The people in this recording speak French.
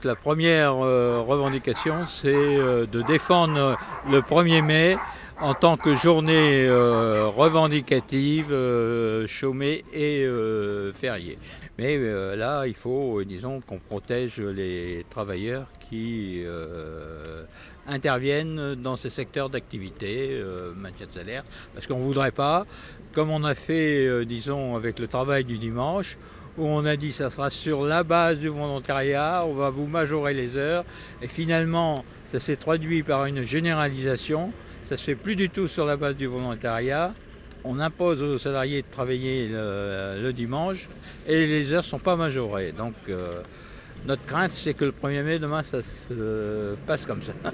La première revendication, c'est de défendre le 1er mai en tant que journée revendicative, chômée et fériée. Mais là, il faut, disons, qu'on protège les travailleurs qui interviennent dans ces secteurs d'activité, maintien de salaire, parce qu'on ne voudrait pas, comme on a fait, disons, avec le travail du dimanche, où on a dit ça sera sur la base du volontariat, on va vous majorer les heures, et finalement ça s'est traduit par une généralisation, ça se fait plus du tout sur la base du volontariat, on impose aux salariés de travailler le dimanche, et les heures ne sont pas majorées. Donc notre crainte c'est que le 1er mai demain ça se passe comme ça.